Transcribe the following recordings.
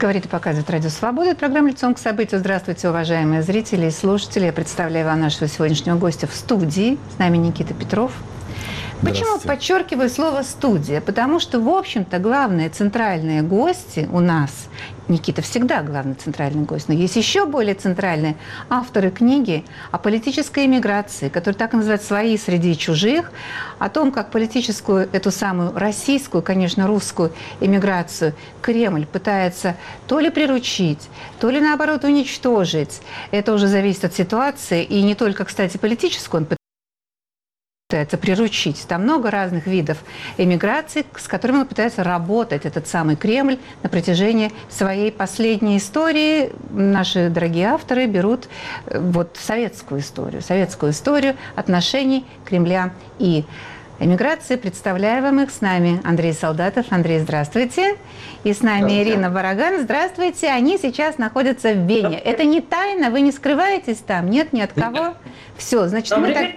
Говорит и показывает Радио Свобода. Программа «Лицом к событию». Здравствуйте, уважаемые зрители и слушатели. Я представляю вам нашего сегодняшнего гостя в студии. С нами Никита Петров. Почему подчеркиваю слово «студия»? Потому что, в общем-то, главные центральные гости у нас, Никита всегда главный центральный гость, но есть еще более центральные авторы книги о политической эмиграции, которые так и называют «Свои среди чужих», о том, как политическую, эту самую российскую, конечно, русскую эмиграцию Кремль пытается то ли приручить, то ли, наоборот, уничтожить. Это уже зависит от ситуации, и не только, кстати, политическую он пытается приручить. Там много разных видов эмиграции, с которыми он пытается работать, этот самый Кремль, на протяжении своей последней истории. Наши дорогие авторы берут вот советскую историю отношений Кремля и эмиграции. Представляю вам их. С нами Андрей Солдатов. Андрей, здравствуйте. И с нами Ирина Бараган. Здравствуйте. Они сейчас находятся в Вене. Это не тайна? Вы не скрываетесь там? Нет, ни от кого? Все, значит, мы так...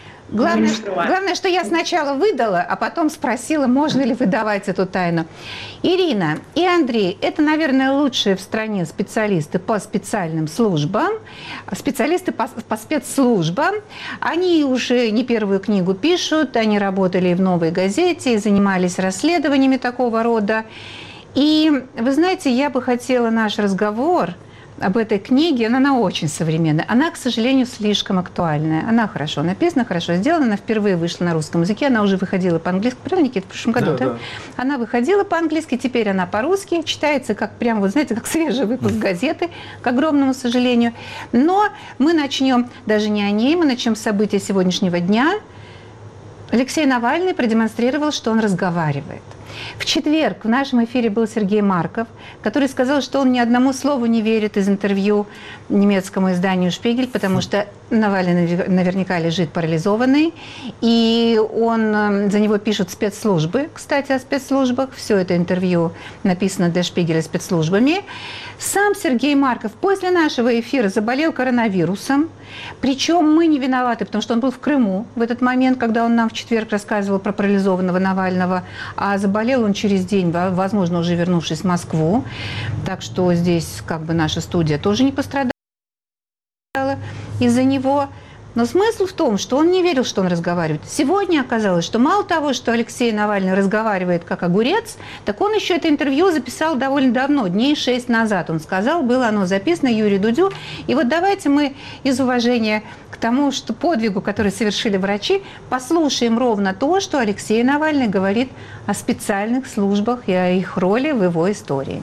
Главное, что я сначала выдала, а потом спросила, можно ли выдавать эту тайну. Ирина и Андрей – это, наверное, лучшие в стране специалисты по специальным службам, специалисты по спецслужбам. Они уже не первую книгу пишут, они работали и в «Новой газете», и занимались расследованиями такого рода. И, вы знаете, я бы хотела наш разговор об этой книге, она очень современная. Она, к сожалению, слишком актуальная. Она хорошо написана, хорошо сделана. Она впервые вышла на русском языке. Она уже выходила по-английски. Правильно, Никита, в прошлом году, да? Она выходила по-английски, теперь она по-русски. Читается как прямо, вот знаете, как свежий выпуск газеты, к огромному сожалению. Но мы начнем даже не о ней, мы начнем с событий сегодняшнего дня. Алексей Навальный продемонстрировал, что он разговаривает. В четверг в нашем эфире был Сергей Марков, который сказал, что он ни одному слову не верит из интервью немецкому изданию «Шпигель», потому что Навальный наверняка лежит парализованный, и за него пишут спецслужбы. Кстати, о спецслужбах. Все это интервью написано для «Шпигеля» спецслужбами. Сам Сергей Марков после нашего эфира заболел коронавирусом, причем мы не виноваты, потому что он был в Крыму в этот момент, когда он нам в четверг рассказывал про парализованного Навального, а заболел он через день, возможно, уже вернувшись в Москву. Так что здесь как бы наша студия тоже не пострадала из-за него. Но смысл в том, что он не верил, что он разговаривает. Сегодня оказалось, что мало того, что Алексей Навальный разговаривает как огурец, так он еще это интервью записал довольно давно, дней 6 назад. Он сказал, было оно записано Юрию Дудю. И вот давайте мы из уважения к тому, что подвигу, который совершили врачи, послушаем ровно то, что Алексей Навальный говорит о специальных службах и о их роли в его истории.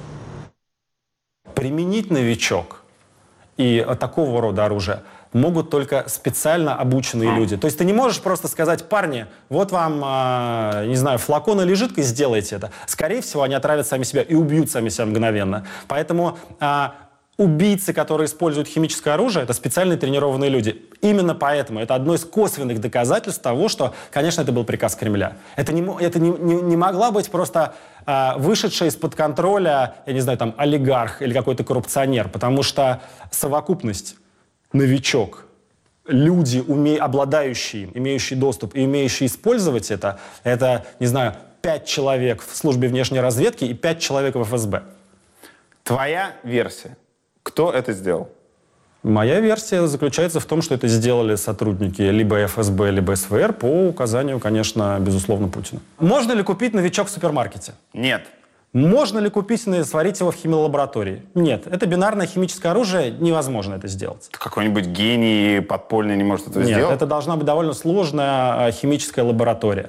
Применить новичок и такого рода оружие могут только специально обученные люди. То есть ты не можешь просто сказать: парни, вот вам, не знаю, флакон или жидкость, сделайте это. Скорее всего, они отравят сами себя и убьют сами себя мгновенно. Поэтому убийцы, которые используют химическое оружие, это специально тренированные люди. Именно поэтому это одно из косвенных доказательств того, что, конечно, это был приказ Кремля. Это не могла быть просто вышедшая из-под контроля, я не знаю, там, олигарх или какой-то коррупционер, потому что совокупность новичок, люди, обладающие, имеющие доступ и умеющие использовать это, не знаю, 5 человек в службе внешней разведки и 5 человек в ФСБ. Твоя версия. Кто это сделал? Моя версия заключается в том, что это сделали сотрудники либо ФСБ, либо СВР по указанию, конечно, безусловно, Путина. Можно ли купить новичок в супермаркете? Нет. Можно ли купить и сварить его в химиолаборатории? Нет. Это бинарное химическое оружие, невозможно это сделать. Какой-нибудь гений подпольный не может это сделать? Нет, это должна быть довольно сложная химическая лаборатория.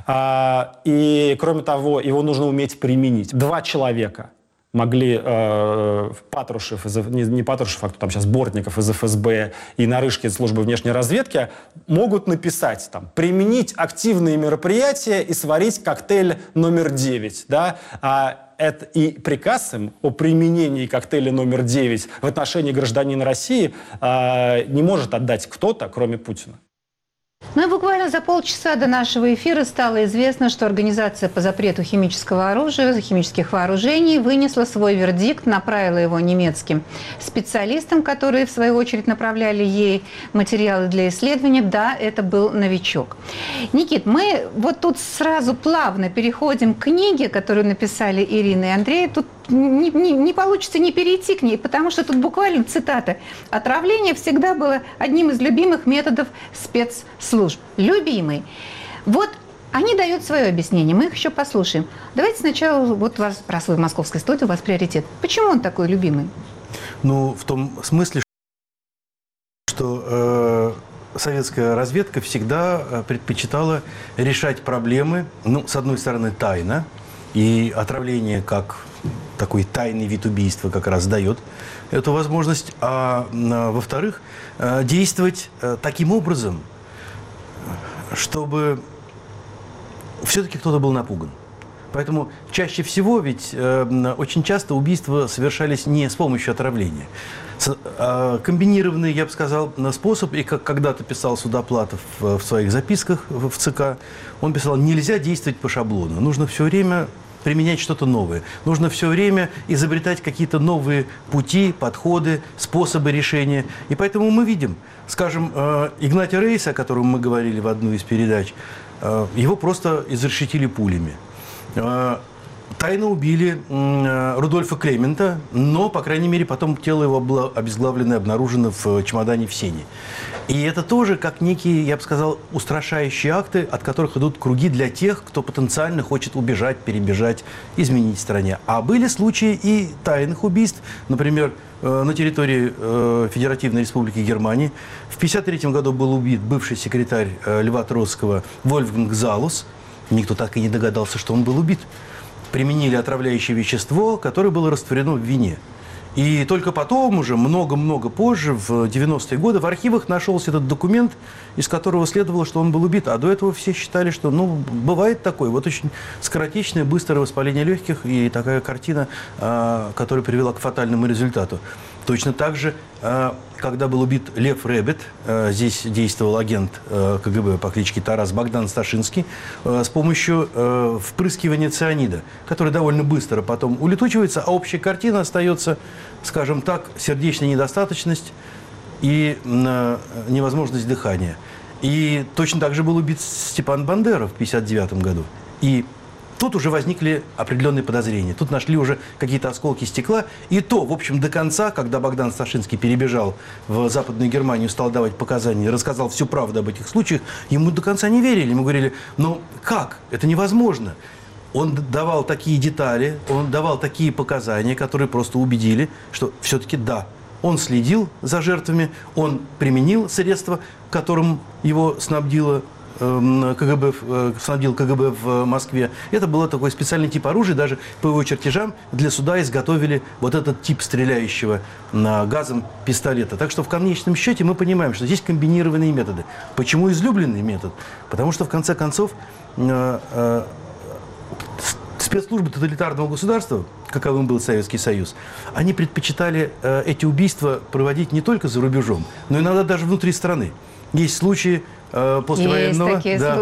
И, кроме того, его нужно уметь применить. 2 человека могли Патрушев, не Патрушев, а кто там сейчас, Бортников из ФСБ и Нарышкин из службы внешней разведки, могут написать, там, применить активные мероприятия и сварить коктейль номер 9. Да? И приказ им о применении коктейля номер 9 в отношении гражданина России не может отдать кто-то, кроме Путина. Ну и буквально за полчаса до нашего эфира стало известно, что Организация по запрету химического оружия, химических вооружений вынесла свой вердикт, направила его немецким специалистам, которые, в свою очередь, направляли ей материалы для исследования. Да, это был новичок. Никит, мы вот тут сразу плавно переходим к книге, которую написали Ирина и Андрей. Тут не получится не перейти к ней, потому что тут буквально цитата. Отравление всегда было одним из любимых методов спецслужб. Любимый. Вот они дают свое объяснение, мы их еще послушаем. Давайте сначала вот вас спрашиваю в московской студии, у вас приоритет. Почему он такой любимый? Ну, в том смысле, что советская разведка всегда предпочитала решать проблемы, ну, с одной стороны, тайно, и отравление как такой тайный вид убийства как раз дает эту возможность, а во-вторых, действовать таким образом, чтобы все-таки кто-то был напуган. Поэтому чаще всего ведь очень часто убийства совершались не с помощью отравления. Комбинированный, я бы сказал, способ, и как когда-то писал Судоплатов в своих записках в ЦК, он писал, нельзя действовать по шаблону, нужно все время применять что-то новое. Нужно все время изобретать какие-то новые пути, подходы, способы решения. И поэтому мы видим, скажем, Игнатия Рейса, о котором мы говорили в одной из передач, его просто изрешетили пулями. Тайно убили Рудольфа Клемента, но, по крайней мере, потом тело его было обезглавлено и обнаружено в чемодане в Сене. И это тоже как некие, я бы сказал, устрашающие акты, от которых идут круги для тех, кто потенциально хочет убежать, перебежать, изменить стране. А были случаи и тайных убийств, например, на территории Федеративной Республики Германии. В 1953 году был убит бывший секретарь Льва Троцкого Вольфганг Залус. Никто так и не догадался, что он был убит. Применили отравляющее вещество, которое было растворено в вине. И только потом, уже много-много позже, в 90-е годы, в архивах нашелся этот документ, из которого следовало, что он был убит. А до этого все считали, что, ну, бывает такое. Вот очень скоротечное, быстрое воспаление легких и такая картина, которая привела к фатальному результату. Точно так же, когда был убит Лев Ребет, здесь действовал агент КГБ по кличке Тарас Богдан Сташинский, с помощью впрыскивания цианида, который довольно быстро потом улетучивается, а общая картина остается, скажем так, сердечная недостаточность и невозможность дыхания. И точно так же был убит Степан Бандера в 1959 году. И тут уже возникли определенные подозрения. Тут нашли уже какие-то осколки стекла. И то, в общем, до конца, когда Богдан Сташинский перебежал в Западную Германию, стал давать показания, рассказал всю правду об этих случаях, ему до конца не верили. Ему говорили, ну как? Это невозможно. Он давал такие детали, он давал такие показания, которые просто убедили, что все-таки да, он следил за жертвами, он применил средства, которым его снабдил КГБ в Москве. Это был такой специальный тип оружия, даже по его чертежам для суда изготовили вот этот тип стреляющего газом пистолета. Так что в конечном счете мы понимаем, что здесь комбинированные методы. Почему излюбленный метод? Потому что в конце концов спецслужбы тоталитарного государства, каковым был Советский Союз, они предпочитали эти убийства проводить не только за рубежом, но иногда даже внутри страны. Есть случаи послевоенного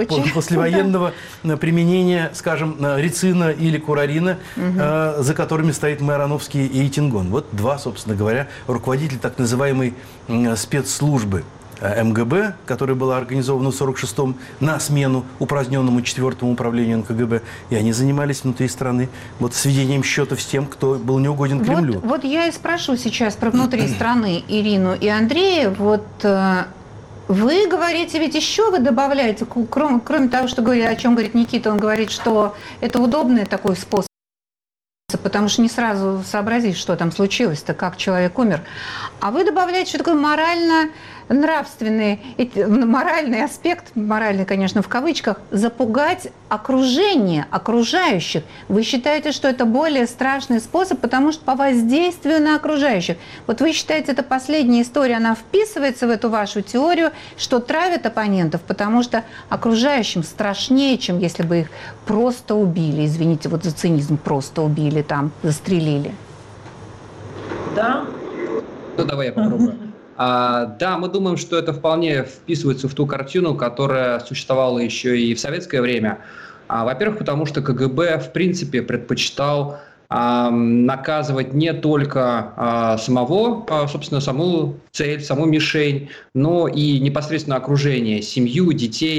применения, скажем, рицина или курарина, за которыми стоит мэр Ароновский и Тингон. Вот два, собственно говоря, руководителя так называемой спецслужбы МГБ, которая была организована в 1946-м на смену упраздненному 4-му управлению НКГБ. И они занимались внутри страны вот сведением счетов с тем, кто был неугоден Кремлю. Вот я и спрошу сейчас про внутри страны Ирину и Андрея. Вот вы говорите, ведь еще вы добавляете, кроме того, что говорит, о чем говорит Никита, он говорит, что это удобный такой способ, потому что не сразу сообразишь, что там случилось-то, как человек умер. А вы добавляете, что такое моральный аспект, моральный, конечно, в кавычках, запугать окружение, окружающих. Вы считаете, что это более страшный способ, потому что по воздействию на окружающих. Вот вы считаете, это последняя история, она вписывается в эту вашу теорию, что травят оппонентов, потому что окружающим страшнее, чем если бы их просто убили. Извините, вот за цинизм, просто убили, там, застрелили. Да. Ну, давай я попробую. Да, мы думаем, что это вполне вписывается в ту картину, которая существовала еще и в советское время. Во-первых, потому что КГБ, в принципе, предпочитал наказывать не только собственно, саму цель, саму мишень, но и непосредственно окружение, семью, детей.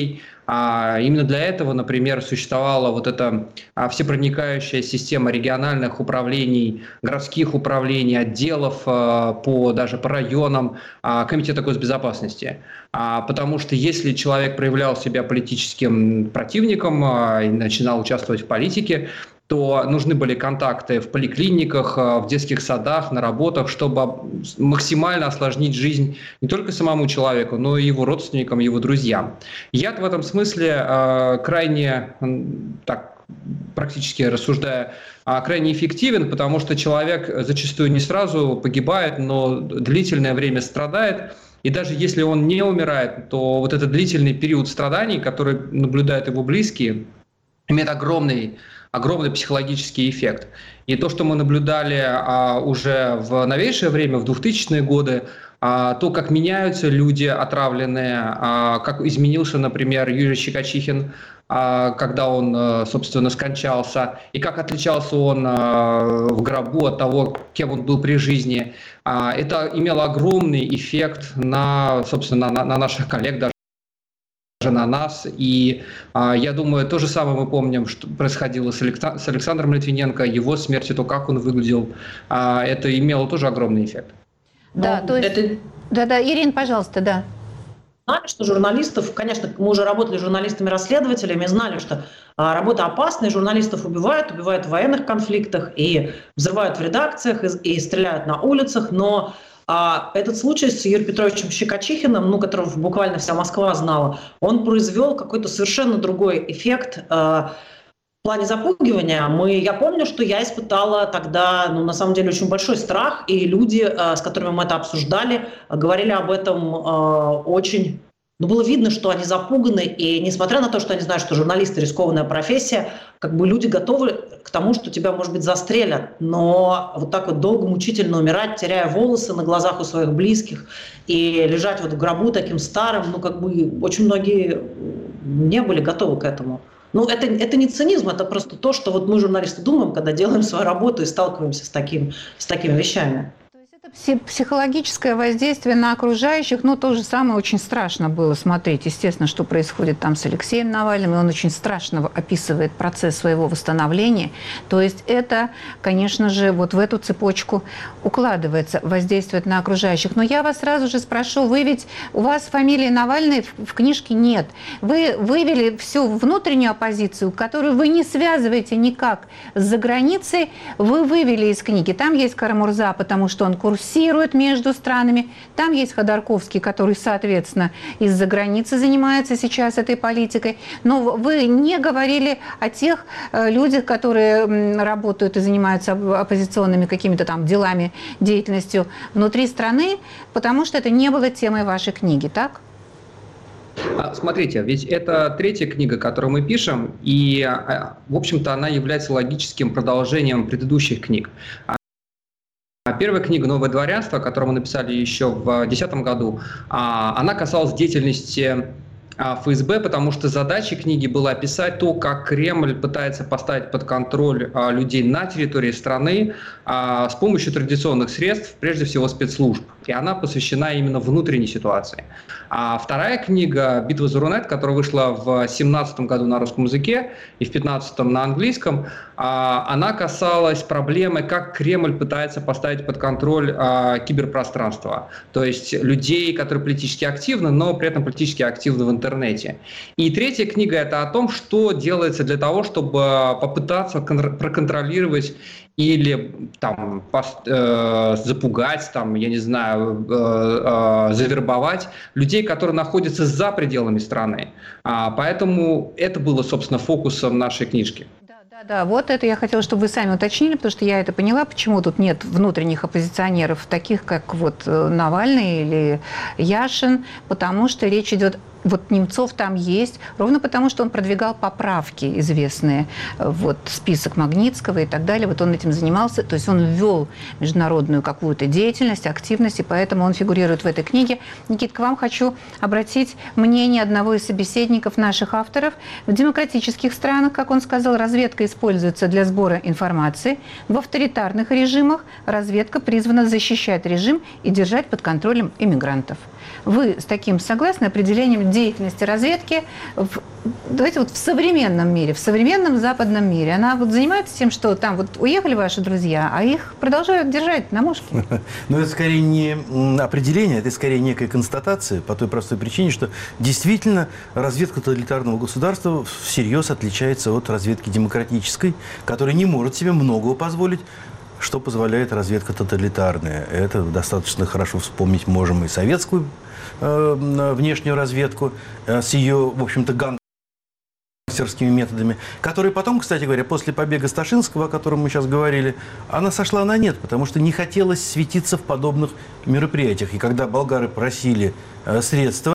Именно для этого, например, существовала вот эта всепроникающая система региональных управлений, городских управлений, отделов даже по районам Комитета госбезопасности. Потому что если человек проявлял себя политическим противником и начинал участвовать в политике, то нужны были контакты в поликлиниках, в детских садах, на работах, чтобы максимально осложнить жизнь не только самому человеку, но и его родственникам, его друзьям. Яд в этом смысле крайне, так практически рассуждая, крайне эффективен, потому что человек зачастую не сразу погибает, но длительное время страдает. И даже если он не умирает, то вот этот длительный период страданий, который наблюдают его близкие, имеет огромный психологический эффект. И то, что мы наблюдали уже в новейшее время, в 2000-е годы, то, как меняются люди отравленные, как изменился, например, Юрий Щекочихин, когда он, собственно, скончался, и как отличался он в гробу от того, кем он был при жизни, это имело огромный эффект собственно, на наших коллег, даже на нас. И я думаю, то же самое мы помним, что происходило с Александром Литвиненко, его смертью, то, как он выглядел. Это имело тоже огромный эффект. Да, то есть... Да, Ирина, пожалуйста, да. Знали, что журналистов, конечно, мы уже работали журналистами-расследователями, знали, что работа опасная, журналистов убивают в военных конфликтах, и взрывают в редакциях, и стреляют на улицах, но этот случай с Юрием Петровичем Щекочихиным, которого буквально вся Москва знала, он произвел какой-то совершенно другой эффект в плане запугивания. Я помню, что я испытала тогда, на самом деле, очень большой страх, и люди, с которыми мы это обсуждали, говорили об этом очень... было видно, что они запуганы, и несмотря на то, что они знают, что журналисты — рискованная профессия, люди готовы к тому, что тебя, может быть, застрелят, но вот так вот долго, мучительно умирать, теряя волосы на глазах у своих близких, и лежать в гробу таким старым, очень многие не были готовы к этому. Это не цинизм, это просто то, что мы, журналисты, думаем, когда делаем свою работу и сталкиваемся с такими вещами. Психологическое воздействие на окружающих, то же самое очень страшно было смотреть. Естественно, что происходит там с Алексеем Навальным, и он очень страшно описывает процесс своего восстановления. То есть это, конечно же, вот в эту цепочку укладывается, воздействует на окружающих. Но я вас сразу же спрошу, у вас фамилии Навальный в книжке нет. Вы вывели всю внутреннюю оппозицию, которую вы не связываете никак с заграницей, вы вывели из книги. Там есть Карамурза, потому что он курсирует между странами. Там есть Ходорковский, который, соответственно, из-за границы занимается сейчас этой политикой. Но вы не говорили о тех людях, которые работают и занимаются оппозиционными какими-то там делами, деятельностью внутри страны, потому что это не было темой вашей книги, так? Смотрите, ведь это третья книга, которую мы пишем, и, в общем-то, она является логическим продолжением предыдущих книг. Первая книга «Новое дворянство», которую мы написали еще в 2010 году, она касалась деятельности ФСБ, потому что задачей книги было описать то, как Кремль пытается поставить под контроль людей на территории страны с помощью традиционных средств, прежде всего спецслужб. И она посвящена именно внутренней ситуации. А вторая книга «Битва за Рунет», которая вышла в 2017 году на русском языке и в 2015 на английском, она касалась проблемы, как Кремль пытается поставить под контроль киберпространство. То есть людей, которые политически активны, но при этом политически активны в интернете. И третья книга – это о том, что делается для того, чтобы попытаться проконтролировать или запугать, я не знаю, завербовать людей, которые находятся за пределами страны. Поэтому это было, собственно, фокусом нашей книжки. Да, вот это я хотела, чтобы вы сами уточнили, потому что я это поняла, почему тут нет внутренних оппозиционеров, таких как Навальный или Яшин, потому что речь идет... Немцов там есть, ровно потому, что он продвигал поправки известные, список Магнитского и так далее, он этим занимался, то есть он ввел международную какую-то деятельность, активность, и поэтому он фигурирует в этой книге. Никит, к вам хочу обратить мнение одного из собеседников наших авторов. В демократических странах, как он сказал, разведка используется для сбора информации. В авторитарных режимах разведка призвана защищать режим и держать под контролем иммигрантов. Вы с таким согласны определением деятельности разведки давайте в современном мире, в современном западном мире? Она занимается тем, что там уехали ваши друзья, а их продолжают держать на мушке? Но это скорее не определение, это скорее некая констатация по той простой причине, что действительно разведка тоталитарного государства всерьез отличается от разведки демократической, которая не может себе многого позволить, что позволяет разведка тоталитарная. Это достаточно хорошо вспомнить можем и советскую внешнюю разведку с ее, в общем-то, гангстерскими методами, которые потом, кстати говоря, после побега Сташинского, о котором мы сейчас говорили, она сошла на нет, потому что не хотелось светиться в подобных мероприятиях. И когда болгары просили средства,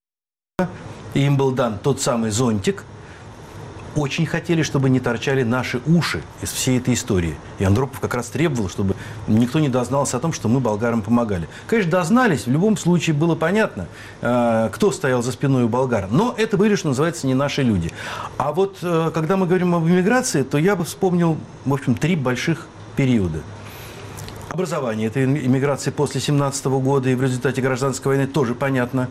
и им был дан тот самый зонтик, очень хотели, чтобы не торчали наши уши из всей этой истории. И Андропов как раз требовал, чтобы никто не дознался о том, что мы болгарам помогали. Конечно, дознались, в любом случае было понятно, кто стоял за спиной у болгар. Но это были, что называется, не наши люди. А вот когда мы говорим об эмиграции, то я бы вспомнил, в общем, 3 больших периода. Образование этой эмиграции после 1917 года и в результате гражданской войны тоже понятно.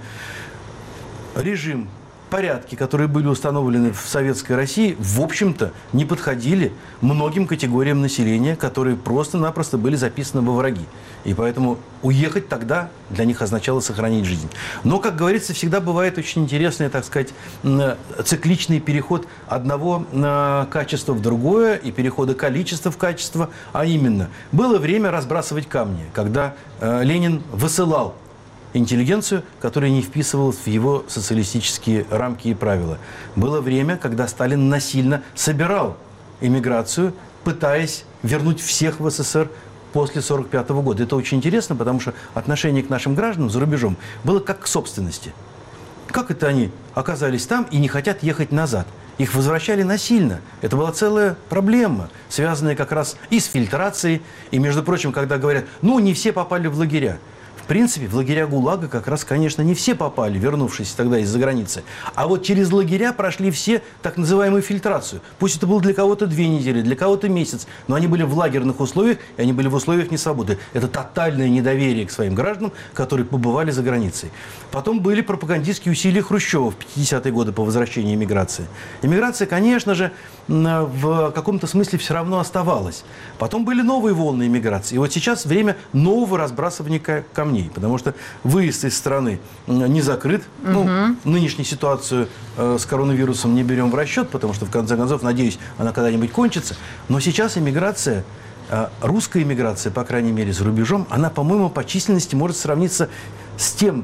Режим, порядки, которые были установлены в Советской России, в общем-то, не подходили многим категориям населения, которые просто-напросто были записаны во враги. И поэтому уехать тогда для них означало сохранить жизнь. Но, как говорится, всегда бывает очень интересный, так сказать, цикличный переход одного качества в другое и перехода количества в качество. А именно, было время разбрасывать камни, когда Ленин высылал интеллигенцию, которая не вписывалась в его социалистические рамки и правила. Было время, когда Сталин насильно собирал эмиграцию, пытаясь вернуть всех в СССР после 1945 года. Это очень интересно, потому что отношение к нашим гражданам за рубежом было как к собственности. Как это они оказались там и не хотят ехать назад? Их возвращали насильно. Это была целая проблема, связанная как раз и с фильтрацией. И, между прочим, когда говорят, не все попали в лагеря. В принципе, в лагеря ГУЛАГа как раз, конечно, не все попали, вернувшись тогда из-за границы. А вот через лагеря прошли все так называемую фильтрацию. Пусть это было для кого-то 2 недели, для кого-то месяц, но они были в лагерных условиях, и они были в условиях несвободы. Это тотальное недоверие к своим гражданам, которые побывали за границей. Потом были пропагандистские усилия Хрущева в 50-е годы по возвращению эмиграции. Эмиграция, конечно же, в каком-то смысле все равно оставалась. Потом были новые волны эмиграции. И вот сейчас время нового разбрасывания камней. Потому что выезд из страны не закрыт. Нынешнюю ситуацию с коронавирусом не берем в расчет, потому что, в конце концов, надеюсь, она когда-нибудь кончится. Но сейчас эмиграция, русская эмиграция, по крайней мере, за рубежом, она, по-моему, по численности может сравниться с тем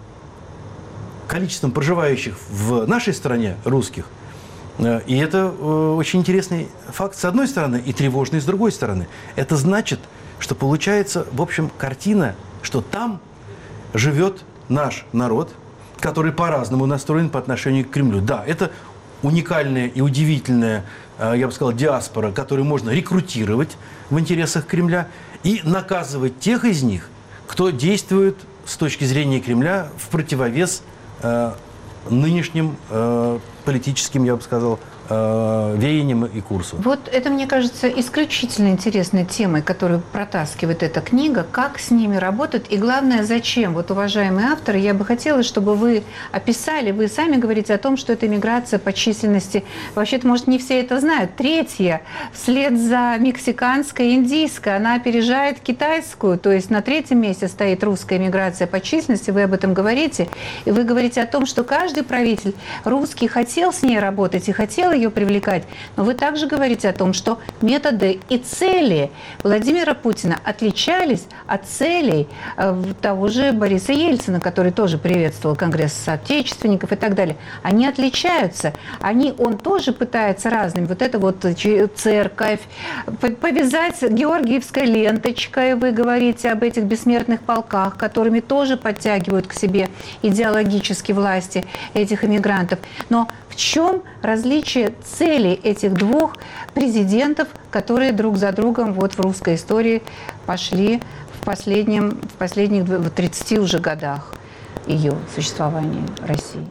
количеством проживающих в нашей стране русских. И это очень интересный факт с одной стороны и тревожный с другой стороны. Это значит, что получается, в общем, картина, что там живет наш народ, который по-разному настроен по отношению к Кремлю. Да, это уникальная и удивительная, я бы сказал, диаспора, которую можно рекрутировать в интересах Кремля и наказывать тех из них, кто действует с точки зрения Кремля в противовес нынешним политическим, я бы сказал, веянием и курсу. Вот это, мне кажется, исключительно интересной темой, которую протаскивает эта книга, как с ними работать и, главное, зачем. Вот, уважаемые авторы, я бы хотела, чтобы вы описали, вы сами говорите о том, что это миграция по численности, вообще-то, может, не все это знают, 3-я, вслед за мексиканской и индийской, она опережает китайскую, то есть на 3-м месте стоит русская миграция по численности, вы об этом говорите, и вы говорите о том, что каждый правитель русский хотел с ней работать и хотел ее привлекать. Но вы также говорите о том, что методы и цели Владимира Путина отличались от целей того же Бориса Ельцина, который тоже приветствовал Конгресс соотечественников и так далее. Они отличаются. Он тоже пытается разными. Вот это вот церковь, повязать георгиевской ленточкой, вы говорите об этих бессмертных полках, которыми тоже подтягивают к себе идеологически власти этих эмигрантов. Но в чем различие целей этих 2 президентов, которые друг за другом вот в русской истории пошли в последних 30 уже годах ее существования России?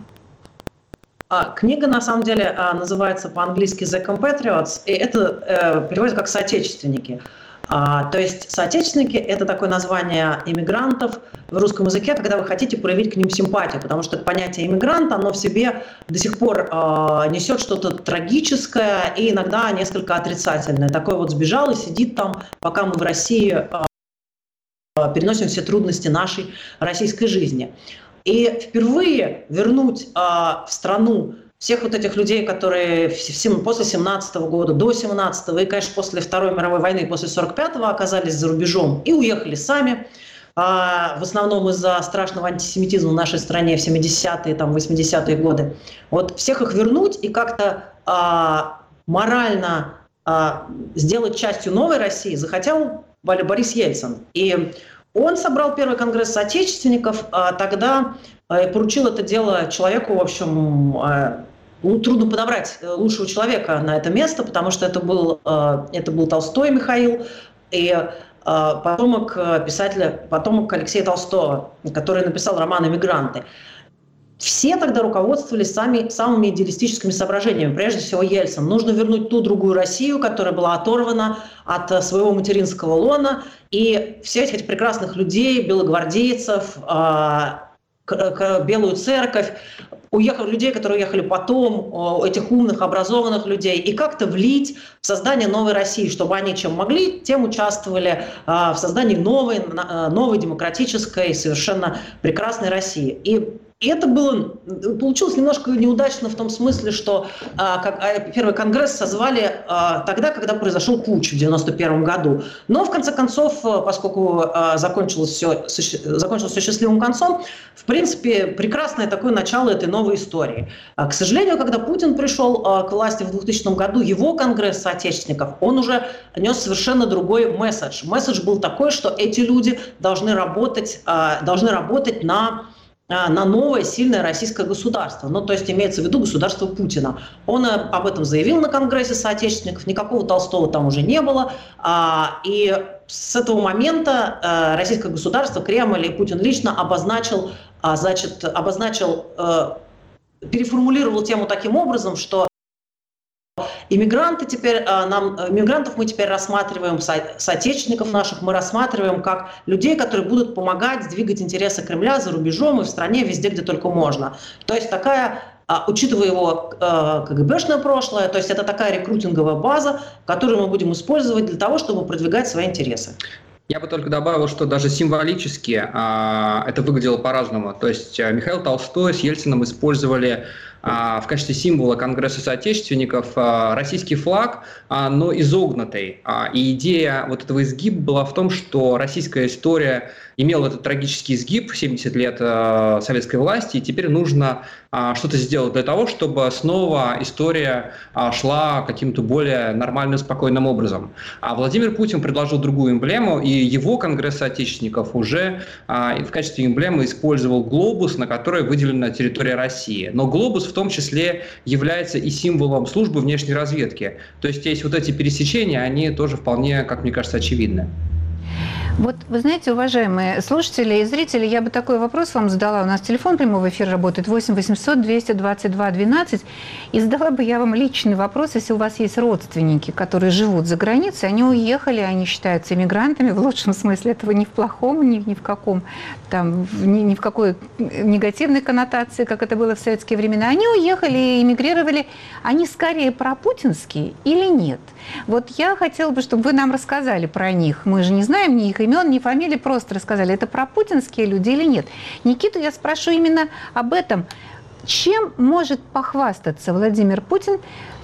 Книга, на самом деле, называется по-английски «The Compatriots», и это переводится как «соотечественники». То есть соотечественники – это такое название иммигрантов в русском языке, когда вы хотите проявить к ним симпатию, потому что это понятие иммигранта, оно в себе до сих пор несет что-то трагическое и иногда несколько отрицательное. Такой вот сбежал и сидит там, пока мы в России переносим все трудности нашей российской жизни. И впервые вернуть в страну всех вот этих людей, которые после 17 года, до 17 и, конечно, после Второй мировой войны, после 45-го оказались за рубежом и уехали сами, в основном из-за страшного антисемитизма в нашей стране в 70-е, там, 80-е годы. Вот всех их вернуть и как-то морально сделать частью новой России захотел Борис Ельцин. И он собрал первый конгресс соотечественников, тогда поручил это дело человеку, в общем, трудно подобрать лучшего человека на это место, потому что это был Толстой Михаил, и потомок писателя, потомок Алексея Толстого, который написал роман «Эмигранты». Все тогда руководствовались самыми идеалистическими соображениями. Прежде всего Ельцин. Нужно вернуть ту другую Россию, которая была оторвана от своего материнского лона. И все этих прекрасных людей, белогвардейцев, Белую церковь, людей, которые уехали потом, этих умных, образованных людей, и как-то влить в создание новой России, чтобы они чем могли, тем участвовали в создании новой демократической, совершенно прекрасной России. И это получилось немножко неудачно в том смысле, что первый конгресс созвали тогда, когда произошел путч в 1991 году. Но в конце концов, поскольку закончилось все счастливым концом, в принципе, прекрасное такое начало этой новой истории. К сожалению, когда Путин пришел к власти в 2000 году, его конгресс соотечественников, он уже нес совершенно другой месседж. Месседж был такой, что эти люди должны работать на новое сильное российское государство. Ну, то есть имеется в виду государство Путина. Он об этом заявил на Конгрессе соотечественников, никакого Толстого там уже не было. И с этого момента российское государство, Кремль и Путин лично переформулировал тему таким образом, что иммигрантов мы теперь рассматриваем, соотечественников наших мы рассматриваем как людей, которые будут помогать двигать интересы Кремля за рубежом и в стране везде, где только можно. То есть такая, учитывая его КГБшное прошлое, то есть это такая рекрутинговая база, которую мы будем использовать для того, чтобы продвигать свои интересы. Я бы только добавил, что даже символически это выглядело по-разному. То есть Михаил Толстой с Ельциным использовали в качестве символа Конгресса соотечественников российский флаг, но изогнутый. И идея вот этого изгиба была в том, что российская история имела этот трагический изгиб, 70 лет советской власти, и теперь нужно что-то сделать для того, чтобы снова история шла каким-то более нормальным, спокойным образом. А Владимир Путин предложил другую эмблему, и его Конгресс соотечественников уже в качестве эмблемы использовал глобус, на которой выделена территория России. Но глобус в том числе является и символом службы внешней разведки. То есть вот эти пересечения, они тоже вполне, как мне кажется, очевидны. Вот вы знаете, уважаемые слушатели и зрители, я бы такой вопрос вам задала. У нас телефон прямого эфира работает 8 800 222 12. И задала бы я вам личный вопрос, если у вас есть родственники, которые живут за границей, они уехали, они считаются иммигрантами в лучшем смысле этого, не в плохом, ни в каком, там, ни в какой негативной коннотации, как это было в советские времена. Они уехали и эмигрировали. Они скорее пропутинские или нет? Вот я хотела бы, чтобы вы нам рассказали про них. Мы же не знаем ни их имен, ни фамилий, просто рассказали, это пропутинские люди или нет. Никиту я спрошу именно об этом. Чем может похвастаться Владимир Путин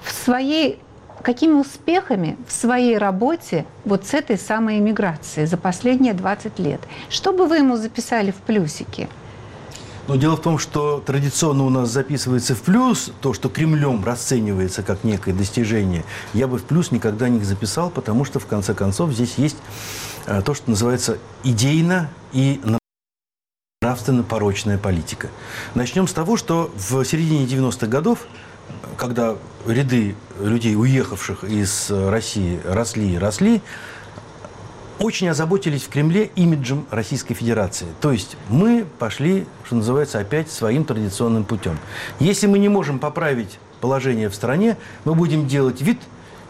какими успехами в своей работе вот с этой самой эмиграцией за последние 20 лет? Что бы вы ему записали в плюсики? Но дело в том, что традиционно у нас записывается в плюс то, что Кремлем расценивается как некое достижение. Я бы в плюс никогда не записал, потому что, в конце концов, здесь есть то, что называется идейно и нравственно-порочная политика. Начнем с того, что в середине 90-х годов, когда ряды людей, уехавших из России, росли, очень озаботились в Кремле имиджем Российской Федерации. То есть мы пошли, что называется, опять своим традиционным путем. Если мы не можем поправить положение в стране, мы будем делать вид,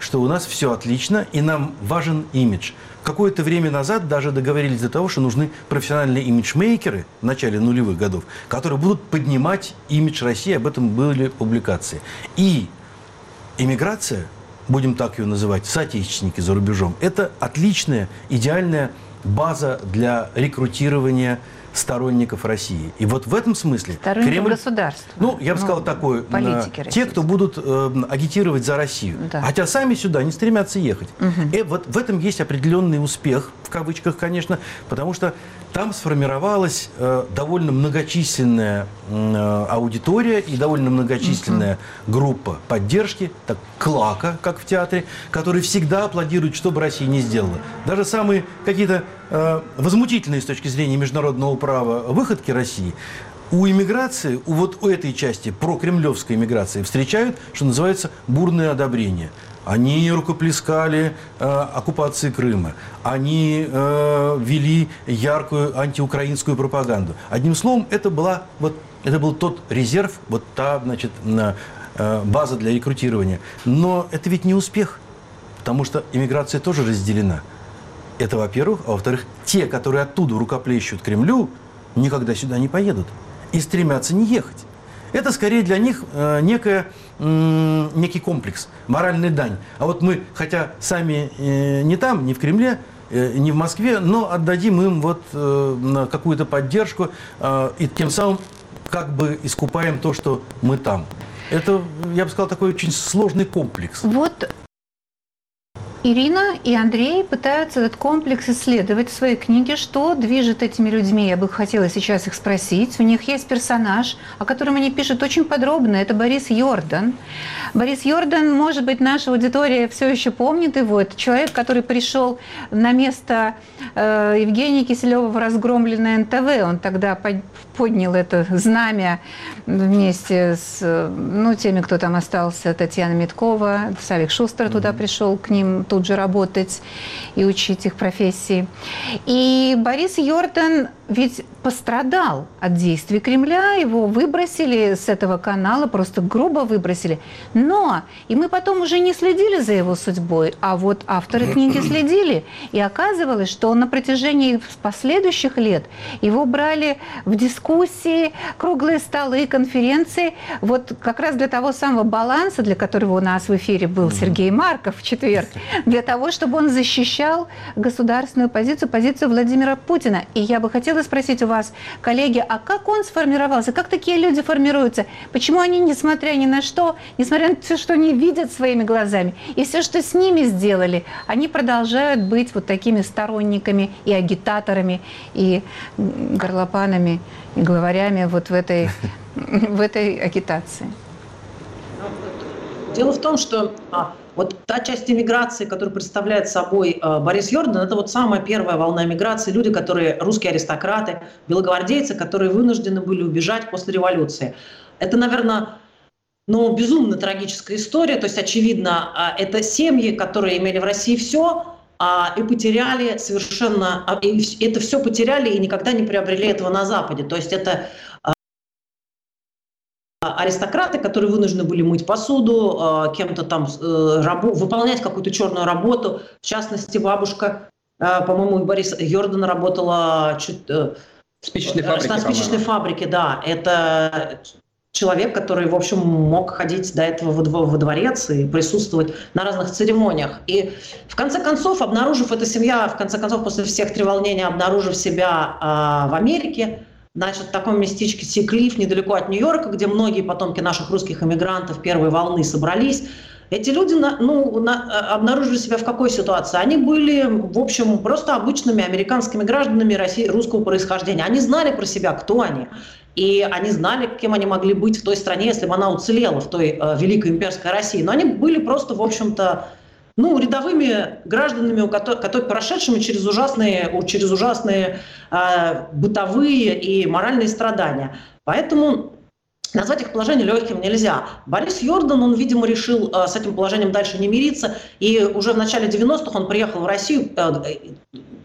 что у нас все отлично и нам важен имидж. Какое-то время назад даже договорились до того, что нужны профессиональные имиджмейкеры в начале нулевых годов, которые будут поднимать имидж России, об этом были публикации. И иммиграция, будем так ее называть, соотечественники за рубежом, это отличная, идеальная база для рекрутирования сторонников России. И вот в этом смысле Кремль... государства. Ну, я бы сказал такое, те, кто будут агитировать за Россию. Да. Хотя сами сюда не стремятся ехать. И вот в этом есть определенный успех, в кавычках, конечно, потому что там сформировалась довольно многочисленная аудитория и довольно многочисленная группа поддержки, так, клака, как в театре, которые всегда аплодируют, что бы Россия не сделала. Даже самые какие-то возмутительные с точки зрения международного права выходки России у иммиграции, у этой части прокремлевской иммиграции встречают, что называется, бурное одобрение. Они рукоплескали оккупации Крыма, они вели яркую антиукраинскую пропаганду. Одним словом, это был тот резерв, вот та, значит, база для рекрутирования. Но это ведь не успех, потому что иммиграция тоже разделена. Это, во-первых. А во-вторых, те, которые оттуда рукоплещут Кремлю, никогда сюда не поедут и стремятся не ехать. Это скорее для них некий комплекс, моральная дань. А вот мы, хотя сами не там, не в Кремле, не в Москве, но отдадим им вот какую-то поддержку и тем самым как бы искупаем то, что мы там. Это, я бы сказал, такой очень сложный комплекс. Вот Ирина и Андрей пытаются этот комплекс исследовать в своей книге. Что движет этими людьми? Я бы хотела сейчас их спросить. У них есть персонаж, о котором они пишут очень подробно. Это Борис Йордан. Борис Йордан, может быть, наша аудитория все еще помнит его. Это человек, который пришел на место Евгения Киселева в разгромленное НТВ. Он тогда поднял это знамя вместе с теми, кто там остался. Татьяна Миткова, Савик Шустер туда пришел к ним тут же работать и учить их профессии. И Борис Йордан ведь пострадал от действий Кремля, его выбросили с этого канала, просто грубо выбросили. Но и мы потом уже не следили за его судьбой, а вот авторы книги следили. И оказывалось, что на протяжении последующих лет его брали в дискуссии, круглые столы, конференции, вот как раз для того самого баланса, для которого у нас в эфире был Сергей Марков в четверг, для того, чтобы он защищал государственную позицию Владимира Путина. И я бы хотела спросить у вас, коллеги, а как он сформировался? Как такие люди формируются? Почему они, несмотря ни на что, несмотря на все, что они видят своими глазами, и все, что с ними сделали, они продолжают быть вот такими сторонниками и агитаторами, и горлопанами, и главарями вот в этой агитации? Дело в том, что вот та часть иммиграции, которую представляет собой Борис Йордан, это вот самая первая волна иммиграции. Люди, русские аристократы, белогвардейцы, которые вынуждены были убежать после революции. Это, наверное, безумно трагическая история. То есть, очевидно, это семьи, которые имели в России все, и потеряли совершенно... И это все потеряли и никогда не приобрели этого на Западе. То есть это... аристократы, которые вынуждены были мыть посуду, кем-то там выполнять какую-то черную работу. В частности, бабушка, по-моему, Бориса Йордана работала на спичечной фабрике, да. Это человек, который, в общем, мог ходить до этого во дворец и присутствовать на разных церемониях. И в конце концов, эта семья, после всех треволнений, обнаружив себя в Америке, значит, в таком местечке Си-Клифф, недалеко от Нью-Йорка, где многие потомки наших русских эмигрантов первой волны собрались. Эти люди обнаружили себя в какой ситуации? Они были, в общем, просто обычными американскими гражданами русского происхождения. Они знали про себя, кто они. И они знали, кем они могли быть в той стране, если бы она уцелела, в той великой имперской России. Но они были просто, в общем-то, рядовыми гражданами, прошедшими через ужасные бытовые и моральные страдания. Поэтому назвать их положение легким нельзя. Борис Йордан, он, видимо, решил с этим положением дальше не мириться. И уже в начале 90-х он приехал в Россию,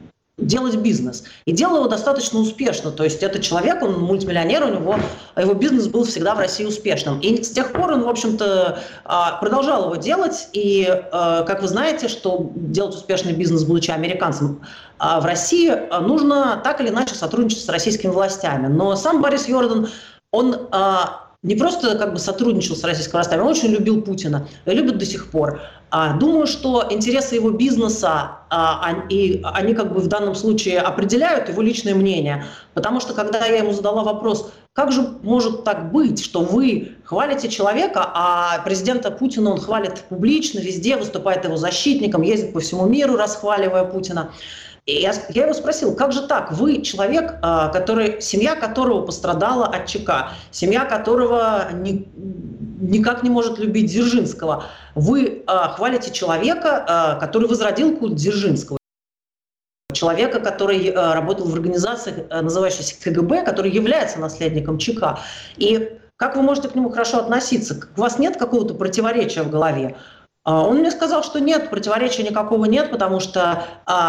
делать бизнес. И делал его достаточно успешно. То есть этот человек, он мультимиллионер, его бизнес был всегда в России успешным. И с тех пор он, в общем-то, продолжал его делать. И, как вы знаете, что делать успешный бизнес, будучи американцем, в России нужно так или иначе сотрудничать с российскими властями. Но сам Борис Йордан, он не просто как бы сотрудничал с российскими властями, он очень любил Путина и любит до сих пор. Думаю, что интересы его бизнеса, они как бы в данном случае определяют его личное мнение. Потому что когда я ему задала вопрос, как же может так быть, что вы хвалите человека, а президента Путина он хвалит публично, везде, выступает его защитником, ездит по всему миру, расхваливая Путина. И я его спросил, как же так? Вы человек, семья которого пострадала от ЧК, семья которого никак не может любить Дзержинского. Вы хвалите человека, который возродил культ Дзержинского. Человека, который работал в организации, называющейся КГБ, который является наследником ЧК. И как вы можете к нему хорошо относиться? У вас нет какого-то противоречия в голове? Он мне сказал, что нет, противоречия никакого нет, потому что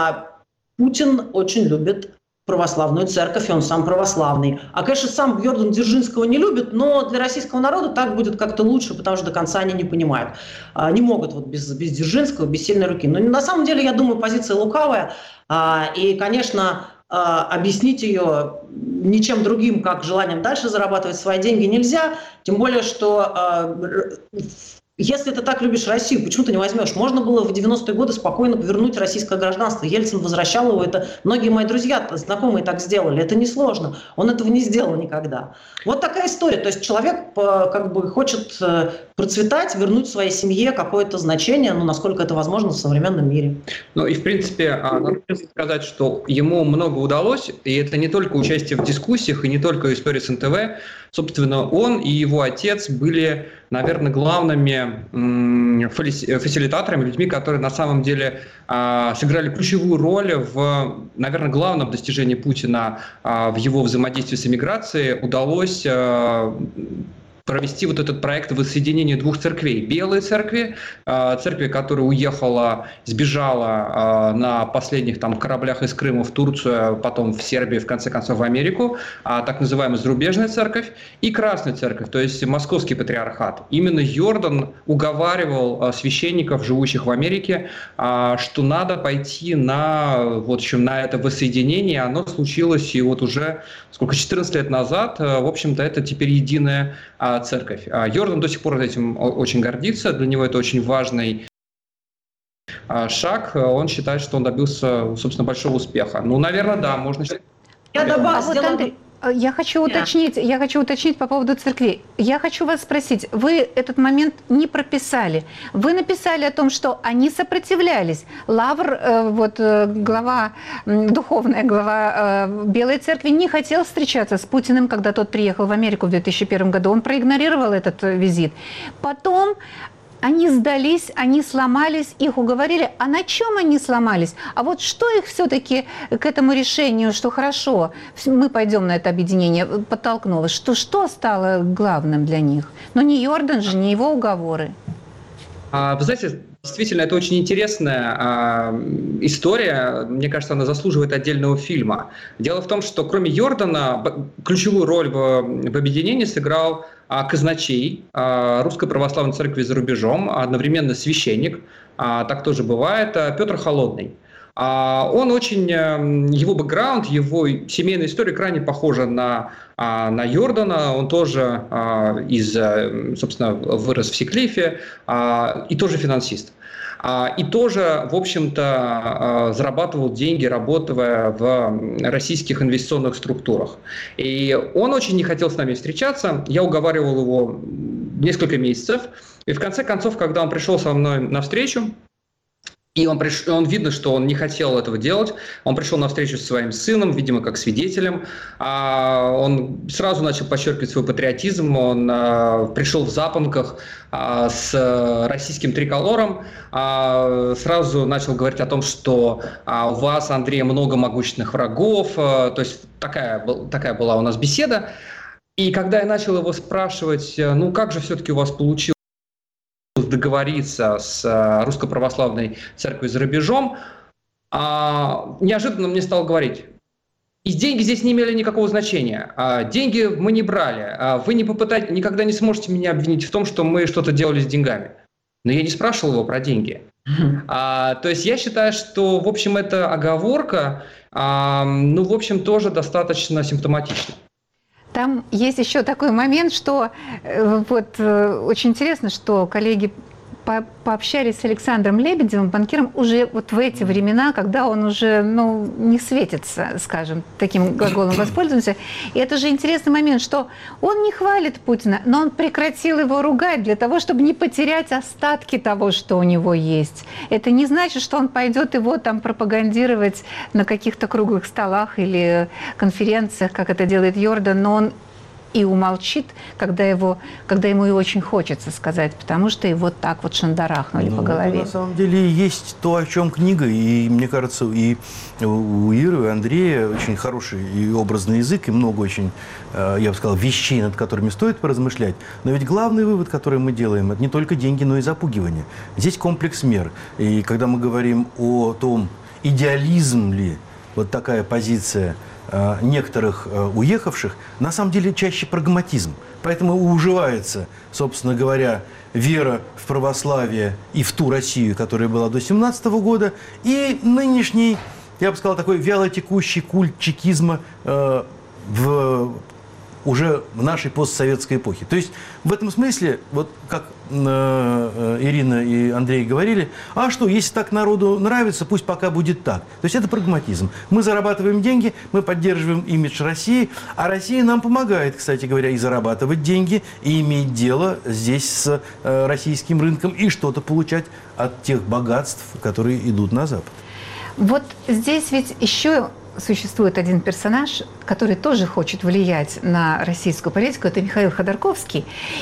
Путин очень любит православную церковь, и он сам православный. А, конечно, сам Йордан Дзержинского не любит, но для российского народа так будет как-то лучше, потому что до конца они не понимают. Не могут вот без Дзержинского, без сильной руки. Но на самом деле, я думаю, позиция лукавая. И, конечно, объяснить ее ничем другим, как желанием дальше зарабатывать свои деньги, нельзя. Тем более, что если ты так любишь Россию, почему ты не возьмешь? Можно было в 90-е годы спокойно вернуть российское гражданство. Ельцин возвращал его. Это многие мои друзья, знакомые так сделали. Это несложно. Он этого не сделал никогда. Вот такая история. То есть человек как бы хочет процветать, вернуть своей семье какое-то значение, насколько это возможно в современном мире. Ну и в принципе, надо сказать, что ему много удалось, и это не только участие в дискуссиях, и не только история с НТВ. Собственно, он и его отец были, наверное, главными фасилитаторами, людьми, которые на самом деле сыграли ключевую роль в, наверное, главном достижении Путина в его взаимодействии с эмиграцией. Удалось провести вот этот проект воссоединения двух церквей. Белой церкви, церкви, которая уехала, сбежала на последних там кораблях из Крыма в Турцию, потом в Сербию, в конце концов в Америку, так называемая зарубежная церковь, и Красная церковь, то есть Московский патриархат. Именно Йордан уговаривал священников, живущих в Америке, что надо пойти на это воссоединение. Оно случилось и вот уже 14 лет назад, в общем-то, это теперь единая церковь. Йордан до сих пор этим очень гордится, для него это очень важный шаг. Он считает, что он добился, собственно, большого успеха. Наверное, да, можно... Я хочу уточнить по поводу церкви. Я хочу вас спросить, вы этот момент не прописали. Вы написали о том, что они сопротивлялись. Лавр, духовная глава Белой церкви, не хотел встречаться с Путиным, когда тот приехал в Америку в 2001 году. Он проигнорировал этот визит. Потом они сдались, они сломались, их уговорили. А на чем они сломались? А вот что их все-таки к этому решению, что хорошо, мы пойдем на это объединение, подтолкнуло? Что стало главным для них? Но не Йордан же, не его уговоры. Вы знаете, действительно, это очень интересная история. Мне кажется, она заслуживает отдельного фильма. Дело в том, что кроме Йордана ключевую роль в объединении сыграл казначей Русской Православной Церкви за рубежом, одновременно священник, так тоже бывает, Петр Холодный. Он очень, его бэкграунд, его семейная история крайне похожа на Йордана. Он тоже собственно, вырос в Сиклифе и тоже финансист. И тоже, в общем-то, зарабатывал деньги, работая в российских инвестиционных структурах. И он очень не хотел с нами встречаться. Я уговаривал его несколько месяцев. И в конце концов, когда он пришел со мной на встречу, и он видно, что он не хотел этого делать. Он пришел на встречу со своим сыном, видимо, как свидетелем. Он сразу начал подчеркивать свой патриотизм. Он пришел в запонках с российским триколором. Сразу начал говорить о том, что у вас, Андрей, много могущественных врагов. То есть такая была у нас беседа. И когда я начал его спрашивать, как же все-таки у вас получилось договориться с Русской Православной Церковью за рубежом, неожиданно мне стал говорить: и деньги здесь не имели никакого значения. Деньги мы не брали. Вы никогда не сможете меня обвинить в том, что мы что-то делали с деньгами. Но я не спрашивал его про деньги. То есть я считаю, что, в общем, эта оговорка, в общем, тоже достаточно симптоматична. Там есть еще такой момент, что очень интересно, что коллеги пообщались с Александром Лебедевым, банкиром, уже вот в эти времена, когда он уже не светится, скажем, таким глаголом воспользуемся. И это же интересный момент, что он не хвалит Путина, но он прекратил его ругать для того, чтобы не потерять остатки того, что у него есть. Это не значит, что он пойдет его там пропагандировать на каких-то круглых столах или конференциях, как это делает Йордан, но он и умолчит, когда ему и очень хочется сказать, потому что его так вот шандарахнули по голове. На самом деле есть то, о чем книга, и мне кажется, и у Иры, и у Андрея очень хороший и образный язык, и много очень, я бы сказал, вещей, над которыми стоит поразмышлять. Но ведь главный вывод, который мы делаем, это не только деньги, но и запугивание. Здесь комплекс мер. И когда мы говорим о том, идеализм ли вот такая позиция некоторых уехавших, на самом деле чаще прагматизм. Поэтому уживается, собственно говоря, вера в православие и в ту Россию, которая была до 17 года, и нынешний, я бы сказал, такой вялотекущий культ чекизма уже в нашей постсоветской эпохе. То есть в этом смысле, вот как Ирина и Андрей говорили, а что, если так народу нравится, пусть пока будет так. То есть это прагматизм. Мы зарабатываем деньги, мы поддерживаем имидж России, а Россия нам помогает, кстати говоря, и зарабатывать деньги, и иметь дело здесь с российским рынком, и что-то получать от тех богатств, которые идут на Запад. Вот здесь ведь еще существует один персонаж, который тоже хочет влиять на российскую политику, это Михаил Ходорковский.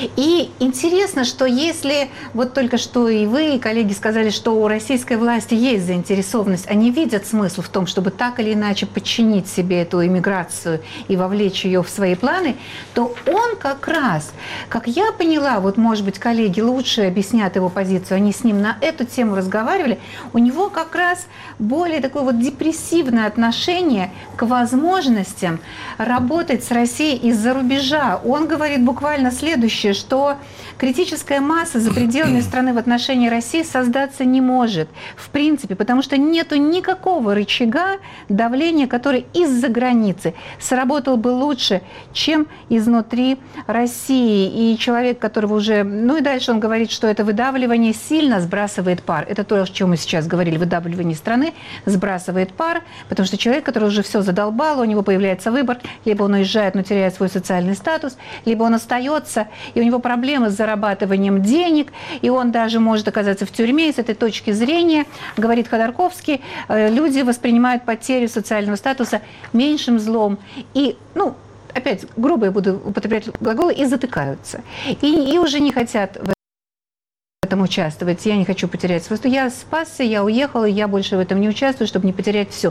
И интересно, что если вот только что и вы, и коллеги сказали, что у российской власти есть заинтересованность, они видят смысл в том, чтобы так или иначе подчинить себе эту иммиграцию и вовлечь ее в свои планы, то он как раз, как я поняла, вот может быть коллеги лучше объяснят его позицию, они с ним на эту тему разговаривали, у него как раз более такое вот депрессивное отношение к возможностям работать с Россией из-за рубежа. Он говорит буквально следующее, что критическая масса за пределами страны в отношении России создаться не может, в принципе, потому что нету никакого рычага давления, который из-за границы сработал бы лучше, чем изнутри России. И человек, которого уже... и дальше он говорит, что это выдавливание сильно сбрасывает пар. Это то, о чем мы сейчас говорили. Выдавливание страны сбрасывает пар, потому что человек, который уже все задолбал, у него появляется выбор, либо он уезжает, но теряет свой социальный статус, либо он остается, и у него проблемы с зарабатыванием денег, и он даже может оказаться в тюрьме. И с этой точки зрения, говорит Ходорковский, люди воспринимают потерю социального статуса меньшим злом. И, опять, грубо я буду употреблять глаголы, и затыкаются. И уже не хотят в этом участвовать. Я не хочу потерять свой статус. Я спасся, я уехала, я больше в этом не участвую, чтобы не потерять все.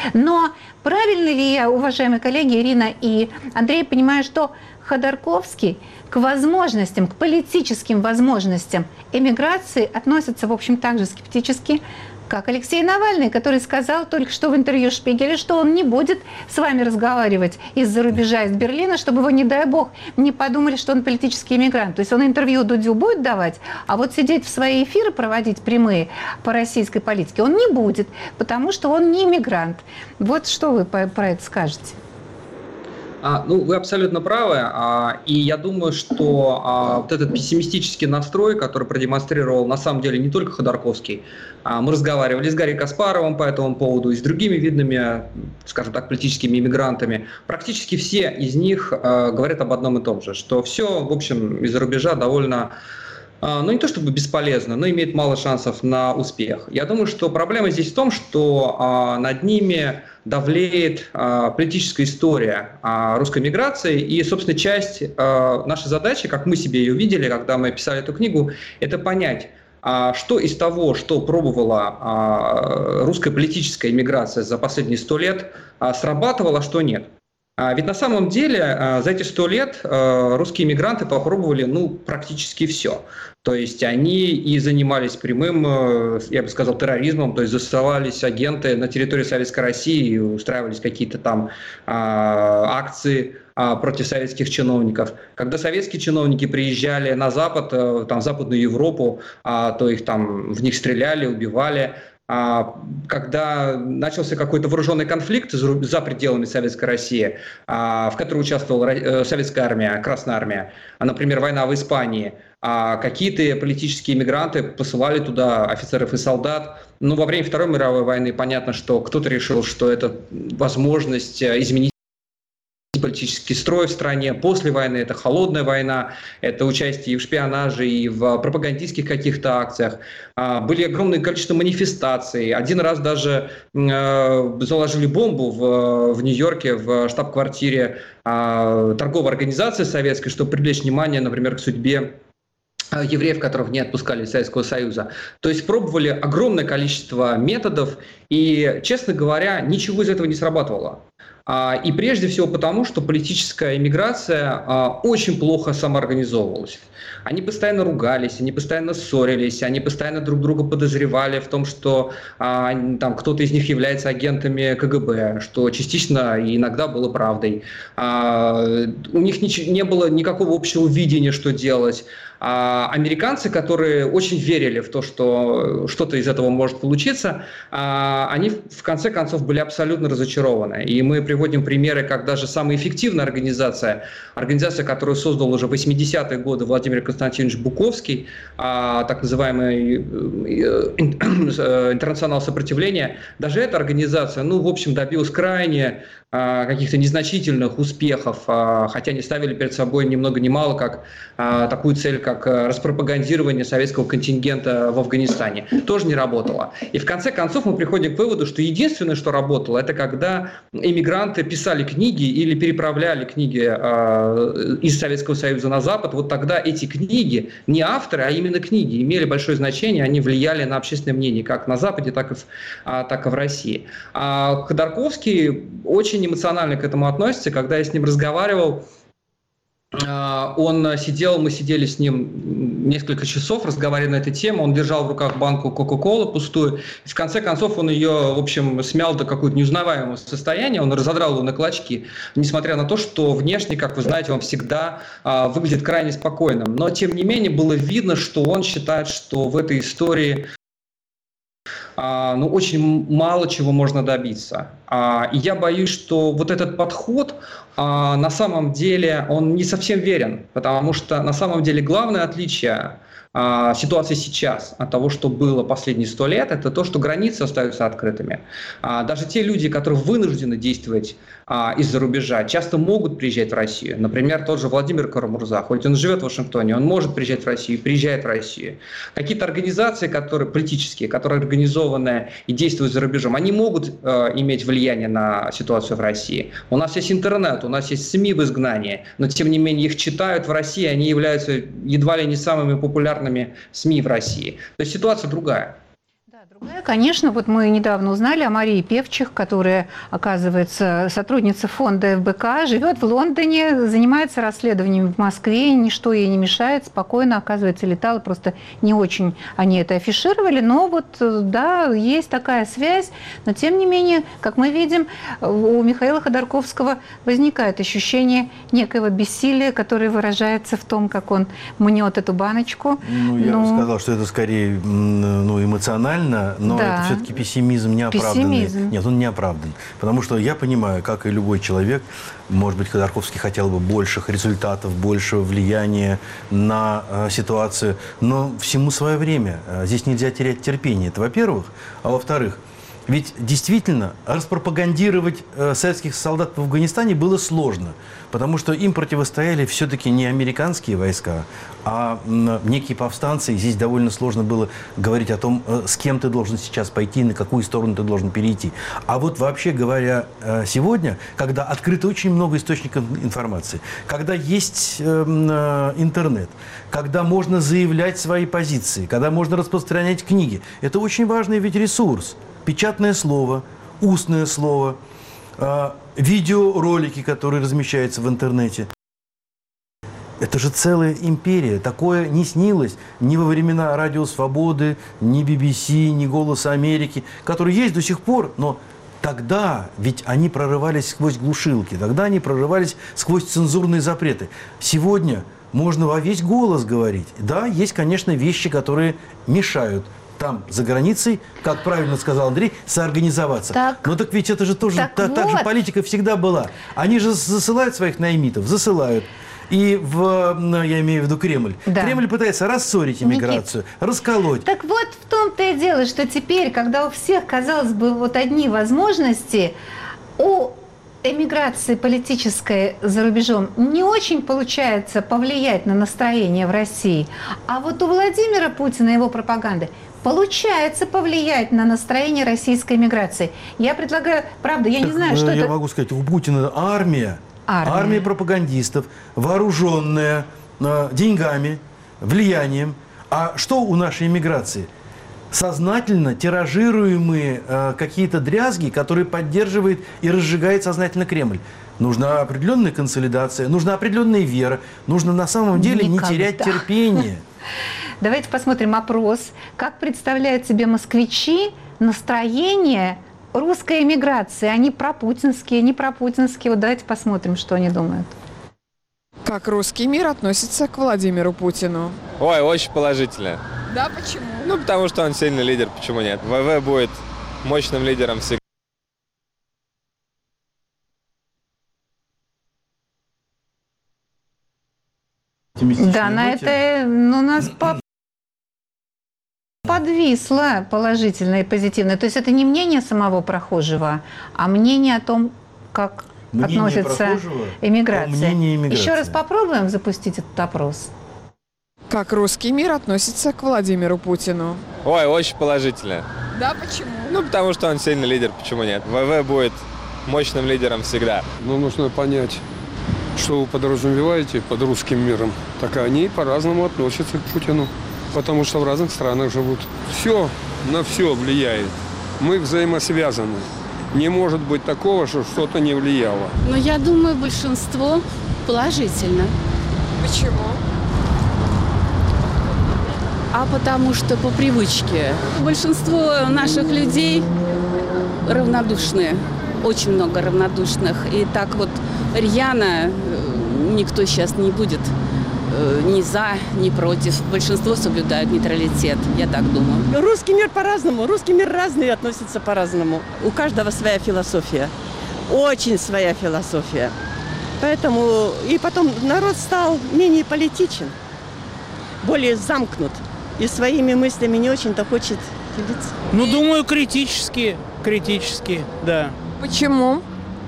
Но правильно ли я, уважаемые коллеги, Ирина и Андрей, понимаю, что Ходорковский к возможностям, к политическим возможностям эмиграции относится, в общем, так же скептически, как Алексей Навальный, который сказал только что в интервью Шпигеля, что он не будет с вами разговаривать из-за рубежа, из Берлина, чтобы вы, не дай бог, не подумали, что он политический иммигрант. То есть он интервью Дудю будет давать, а вот сидеть в свои эфиры, проводить прямые по российской политике он не будет, потому что он не иммигрант. Вот что вы про это скажете? Вы абсолютно правы, и я думаю, что вот этот пессимистический настрой, который продемонстрировал на самом деле не только Ходорковский, мы разговаривали с Гарри Каспаровым по этому поводу и с другими видными, скажем так, политическими иммигрантами, практически все из них говорят об одном и том же, что все, в общем, из-за рубежа довольно... не то чтобы бесполезно, но имеет мало шансов на успех. Я думаю, что проблема здесь в том, что над ними давлеет политическая история русской миграции, и, собственно, часть нашей задачи, как мы себе ее видели, когда мы писали эту книгу, это понять, что из того, что пробовала русская политическая иммиграция за последние 100 лет, срабатывало, а что нет. Ведь на самом деле за эти 100 лет русские мигранты попробовали практически все. То есть они и занимались прямым, я бы сказал, терроризмом, то есть засылались агенты на территории Советской России, устраивались какие-то там акции против советских чиновников. Когда советские чиновники приезжали на Запад, там, в Западную Европу, то их там, в них стреляли, убивали. Когда начался какой-то вооруженный конфликт за пределами Советской России, в котором участвовала Советская армия, Красная армия, например, война в Испании, какие-то политические мигранты посылали туда офицеров и солдат. Во время Второй мировой войны понятно, что кто-то решил, что это возможность изменить политический строй в стране. После войны это холодная война, это участие и в шпионаже, и в пропагандистских каких-то акциях. Были огромное количество манифестаций. Один раз даже заложили бомбу в Нью-Йорке, в штаб-квартире торговой организации советской, чтобы привлечь внимание, например, к судьбе евреев, которых не отпускали из Советского Союза. То есть пробовали огромное количество методов, и, честно говоря, ничего из этого не срабатывало. И прежде всего потому, что политическая иммиграция очень плохо самоорганизовывалась. Они постоянно ругались, они постоянно ссорились, они постоянно друг друга подозревали в том, что там кто-то из них является агентами КГБ, что частично и иногда было правдой. У них не было никакого общего видения, что делать. Американцы, которые очень верили в то, что что-то из этого может получиться, они в конце концов были абсолютно разочарованы. И мы приводим примеры, как даже самая эффективная организация, которую создал уже в 80-е годы Владимир Константинович Буковский, так называемый «Интернационал сопротивления», даже эта организация, в общем, добилась крайне каких-то незначительных успехов, хотя они ставили перед собой ни много ни мало как такую цель, как распропагандирование советского контингента в Афганистане. Тоже не работало. И в конце концов мы приходим к выводу, что единственное, что работало, это когда иммигранты писали книги или переправляли книги из Советского Союза на Запад. Вот тогда эти книги, не авторы, а именно книги, имели большое значение, они влияли на общественное мнение как на Западе, так и в России. Ходорковский очень эмоционально к этому относится. Когда я с ним разговаривал, мы сидели с ним несколько часов, разговаривали на эту тему, он держал в руках банку Кока-Колы пустую, и в конце концов он ее, в общем, смял до какого-то неузнаваемого состояния, он разодрал ее на клочки, несмотря на то, что внешне, как вы знаете, он всегда выглядит крайне спокойным, но тем не менее было видно, что он считает, что в этой истории очень мало чего можно добиться. И я боюсь, что вот этот подход на самом деле он не совсем верен, потому что на самом деле главное отличие ситуации сейчас от того, что было последние 100 лет, это то, что границы остаются открытыми. Даже те люди, которые вынуждены действовать из-за рубежа, часто могут приезжать в Россию. Например, тот же Владимир Карамурза, хоть он живет в Вашингтоне, он может приезжать в Россию, приезжает в Россию. Какие-то организации, политические, которые организованы и действуют за рубежом, они могут иметь влияние на ситуацию в России. У нас есть интернет, у нас есть СМИ в изгнании, но тем не менее их читают в России, они являются едва ли не самыми популярными СМИ в России. То есть ситуация другая. Конечно, вот мы недавно узнали о Марии Певчих, которая, оказывается, сотрудница фонда ФБК, живет в Лондоне, занимается расследованием в Москве, ничто ей не мешает, спокойно, оказывается, летала, просто не очень они это афишировали, но вот, да, есть такая связь, но тем не менее, как мы видим, у Михаила Ходорковского возникает ощущение некоего бессилия, которое выражается в том, как он мнет эту баночку. Я бы сказал, что это скорее эмоционально, но да. Это все-таки пессимизм неоправданный. Нет, он не оправдан. Потому что я понимаю, как и любой человек, может быть, Ходорковский хотел бы больших результатов, большего влияния на ситуацию, но всему свое время. Здесь нельзя терять терпение. Это во-первых. А во-вторых, ведь действительно распропагандировать советских солдат в Афганистане было сложно, потому что им противостояли все-таки не американские войска, а некие повстанцы. И здесь довольно сложно было говорить о том, с кем ты должен сейчас пойти, на какую сторону ты должен перейти. А вот вообще говоря, сегодня, когда открыто очень много источников информации, когда есть интернет, когда можно заявлять свои позиции, когда можно распространять книги, это очень важный ведь ресурс. Печатное слово, устное слово. видеоролики, которые размещаются в интернете. Это же целая империя. Такое не снилось ни во времена Радио Свободы, ни BBC, ни Голоса Америки, которые есть до сих пор, но тогда ведь они прорывались сквозь глушилки, тогда они прорывались сквозь цензурные запреты. Сегодня можно во весь голос говорить. Да, есть, конечно, вещи, которые мешают там, за границей, как правильно сказал Андрей, соорганизоваться. Но так ведь это же тоже, так же политика всегда была. Они же засылают своих наймитов, засылают. И я имею в виду Кремль. Да. Кремль пытается рассорить иммиграцию, расколоть. Так вот в том-то и дело, что теперь, когда у всех, казалось бы, вот одни возможности, у эмиграции политической за рубежом не очень получается повлиять на настроение в России. А вот у Владимира Путина и его пропаганды получается повлиять на настроение российской эмиграции. Я предлагаю, правда, я не знаю, что это... Я могу сказать, у Путина армия пропагандистов, вооруженная деньгами, влиянием. А что у нашей эмиграции? Сознательно тиражируемые какие-то дрязги, которые поддерживает и разжигает сознательно Кремль. Нужна определенная консолидация, нужна определенная вера, нужно на самом деле не терять терпение. Давайте посмотрим опрос. Как представляют себе москвичи настроение русской эмиграции? Они пропутинские, не пропутинские. Вот давайте посмотрим, что они думают. Как русский мир относится к Владимиру Путину? Ой, очень положительно. Да, почему? Ну, потому что он сильный лидер, почему нет? ВВ будет мощным лидером всегда. Да, на это у нас подвисло положительное и позитивное. То есть это не мнение самого прохожего, а мнение о том, как относится эмиграция. Еще раз попробуем запустить этот опрос. Как русский мир относится к Владимиру Путину? Ой, очень положительно. Да, почему? Ну, потому что он сильный лидер, почему нет? ВВ будет мощным лидером всегда. Но нужно понять, что вы подразумеваете под русским миром. Так они по-разному относятся к Путину, потому что в разных странах живут. Все на все влияет. Мы взаимосвязаны. Не может быть такого, что что-то не влияло. Но я думаю, большинство положительно. Почему? А потому что по привычке. Большинство наших людей равнодушны. Очень много равнодушных. И так вот рьяно никто сейчас не будет ни за, ни против. Большинство соблюдают нейтралитет, я так думаю. Русский мир по-разному. Русский мир разный, относится по-разному. У каждого своя философия. Очень своя философия. Поэтому и потом народ стал менее политичен, более замкнут. И своими мыслями не очень-то хочет делиться. Ну, думаю, критически, да. Почему?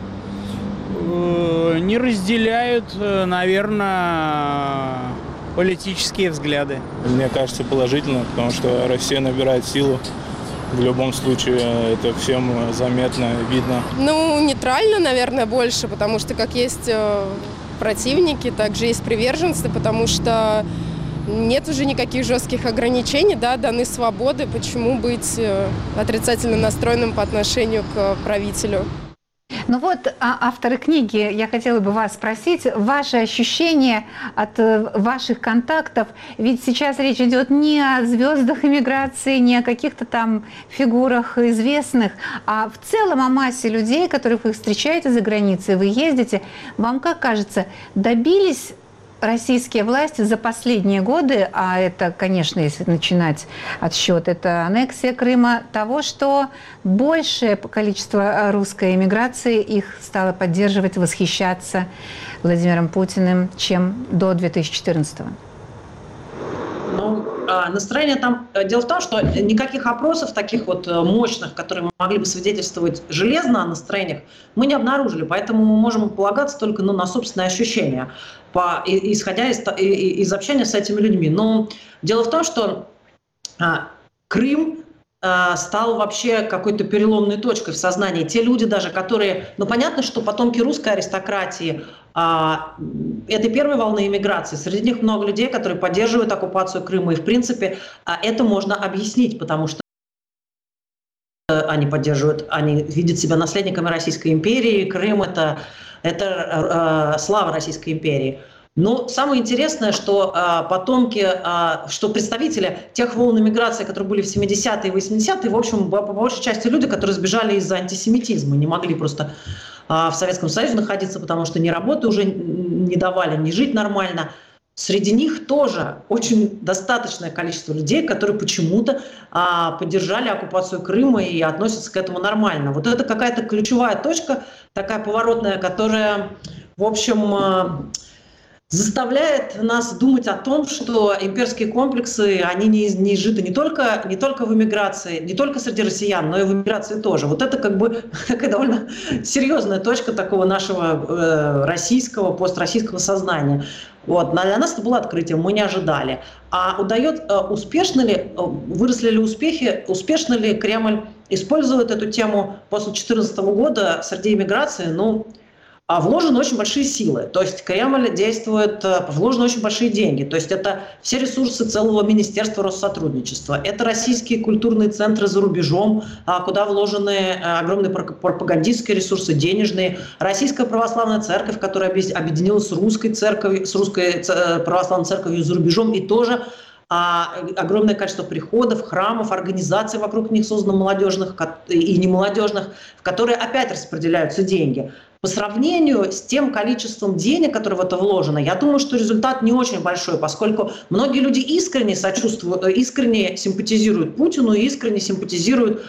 Не разделяют, наверное, политические взгляды. Мне кажется, положительно, потому что Россия набирает силу. В любом случае, это всем заметно, видно. Ну, нейтрально, наверное, больше, потому что как есть противники, так же есть приверженцы, потому что нет уже никаких жестких ограничений, да, даны свободы. Почему быть отрицательно настроенным по отношению к правителю? Ну вот, авторы книги, я хотела бы вас спросить, ваши ощущения от ваших контактов, ведь сейчас речь идет не о звездах эмиграции, не о каких-то там фигурах известных, а в целом о массе людей, которых вы встречаете за границей, вы ездите. Вам как кажется, добились российские власти за последние годы, а это, конечно, если начинать отсчет, это аннексия Крыма, того, что большее количество русской эмиграции их стало поддерживать, восхищаться Владимиром Путиным, чем до 2014-го? Ну, настроение там... Дело в том, что никаких опросов таких вот мощных, которые могли бы свидетельствовать железно о настроениях, мы не обнаружили. Поэтому мы можем полагаться только на собственные ощущения, исходя из общения с этими людьми. Но дело в том, что Крым стал вообще какой-то переломной точкой в сознании. Те люди даже, которые... Ну, понятно, что потомки русской аристократии, это первой волны иммиграции. Среди них много людей, которые поддерживают оккупацию Крыма. И, в принципе, это можно объяснить, потому что они поддерживают, они видят себя наследниками Российской империи, Крым это слава Российской империи. Но самое интересное, что потомки, что представители тех волн эмиграции, которые были в 70-е и 80-е, в общем, по большей части люди, которые сбежали из-за антисемитизма, не могли просто в Советском Союзе находиться, потому что ни работы уже не давали, ни жить нормально. Среди них тоже очень достаточное количество людей, которые почему-то поддержали оккупацию Крыма и относятся к этому нормально. Вот это какая-то ключевая точка, такая поворотная, которая, в общем, заставляет нас думать о том, что имперские комплексы, они не изжиты не только в эмиграции, не только среди россиян, но и в эмиграции тоже. Вот это как бы такая довольно серьезная точка такого нашего российского, построссийского сознания. Вот. Для нас это было открытием, мы не ожидали. Успешно ли, выросли ли успехи, успешно ли Кремль использует эту тему после 2014 года среди иммиграции? Вложены очень большие силы, то есть Кремль действует, вложены очень большие деньги, то есть это все ресурсы целого Министерства Россотрудничества, это российские культурные центры за рубежом, куда вложены огромные пропагандистские ресурсы, денежные, Российская Православная Церковь, которая объединилась с Русской Православной Церковью за рубежом, и тоже огромное количество приходов, храмов, организаций вокруг них создано молодежных и немолодежных, в которые опять распределяются деньги. По сравнению с тем количеством денег, которое в это вложено, я думаю, что результат не очень большой, поскольку многие люди искренне сочувствуют, искренне симпатизируют Путину, искренне симпатизируют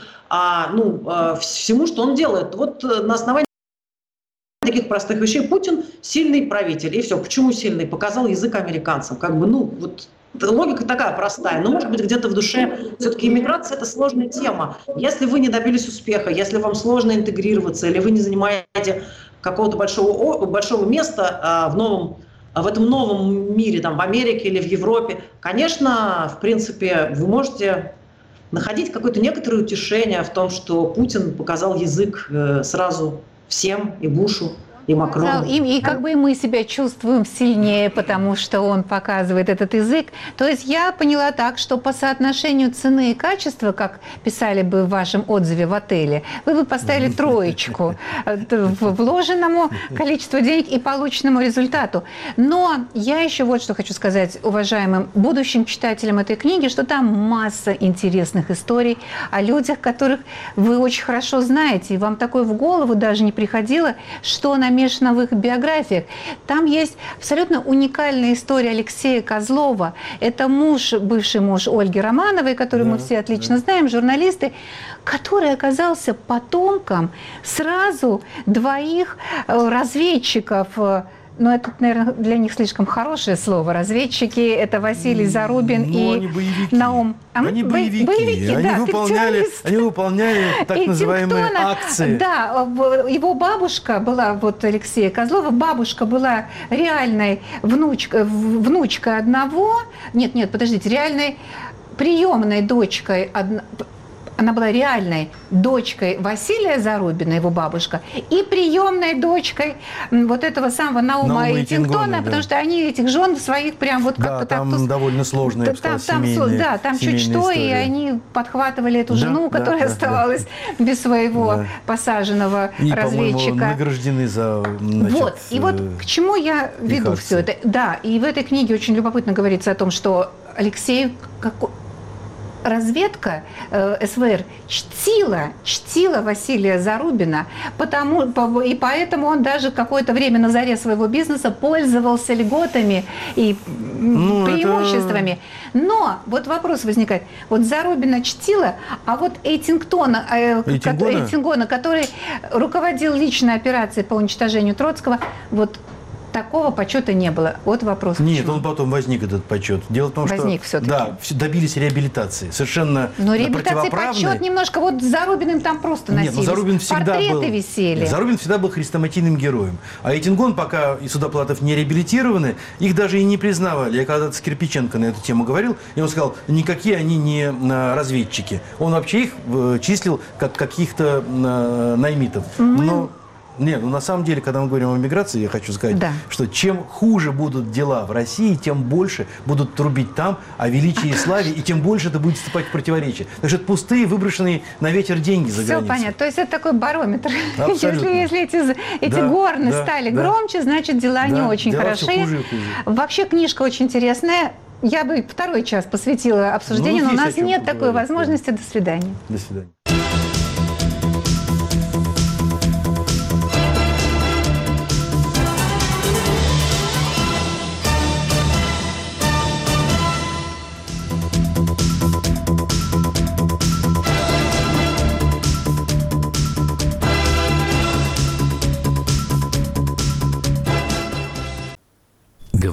всему, что он делает. Вот на основании таких простых вещей Путин сильный правитель. И все. Почему сильный? Показал язык американцам. Логика такая простая, но, может быть, где-то в душе все-таки иммиграция – это сложная тема. Если вы не добились успеха, если вам сложно интегрироваться, или вы не занимаете какого-то большого места в этом новом мире, в Америке или в Европе, конечно, в принципе, вы можете находить какое-то некоторое утешение в том, что Путин показал язык сразу всем, и Бушу, и Макрону. И как бы мы себя чувствуем сильнее, потому что он показывает этот язык. То есть я поняла так, что по соотношению цены и качества, как писали бы в вашем отзыве в отеле, вы бы поставили 3 вложенному количеству денег и полученному результату. Но я еще вот что хочу сказать уважаемым будущим читателям этой книги, что там масса интересных историй о людях, которых вы очень хорошо знаете, и вам такое в голову даже не приходило, что намешано в их биографиях. Там есть абсолютно уникальная история Алексея Козлова. Это бывший муж Ольги Романовой, которую мы все отлично знаем, журналисты, который оказался потомком сразу 2 разведчиков. Но это, наверное, для них слишком хорошее слово. Разведчики – это Василий Зарубин и Наум. Они боевики. Они выполняли так называемые акции. Да, его бабушка была, Алексея Козлова, бабушка была реальной внучкой одного, реальной приемной дочкой она была реальной дочкой Василия Зарубина, его бабушка, и приемной дочкой вот этого самого Наума Эйтингтона, потому что они этих жен своих прям как-то там так... довольно сложная, там чуть что, и они подхватывали эту жену, которая оставалась без своего посаженного разведчика. И, по-моему, награждены за... И к чему я веду все это? Да, и в этой книге очень любопытно говорится о том, что Алексей... Разведка СВР чтила Василия Зарубина, и поэтому он даже какое-то время на заре своего бизнеса пользовался льготами и преимуществами. Но вопрос возникает. Зарубина чтила, а Эйтингона, который руководил личной операцией по уничтожению Троцкого, такого почета не было. Вопрос. Нет, он потом возник, этот почет. Дело в том, что добились реабилитации. Совершенно но реабилитация, почет немножко. Зарубиным там просто носились. Нет, Зарубин всегда портреты висели. Зарубин всегда был хрестоматийным героем. А Эйтингон, пока и Судоплатов не реабилитированы, их даже и не признавали. Я когда-то с Кирпиченко на эту тему говорил, и он сказал, никакие они не разведчики. Он вообще их числил как каких-то наймитов. Но Нет, ну на самом деле, когда мы говорим о миграции, я хочу сказать, Да. что чем хуже будут дела в России, тем больше будут трубить там о величии и славе, и тем больше это будет вступать в противоречие. Так что это пустые, выброшенные на ветер деньги за Все границей. понятно. То есть это такой барометр. Абсолютно. Если эти Да, горны да, стали да. громче, значит дела не Да, очень дела всё хороши. хуже и хуже. Вообще книжка очень интересная. Я бы второй час посвятила обсуждению, Ну, но у есть о нас чем нет такой поговорить, да. возможности. До свидания. До свидания.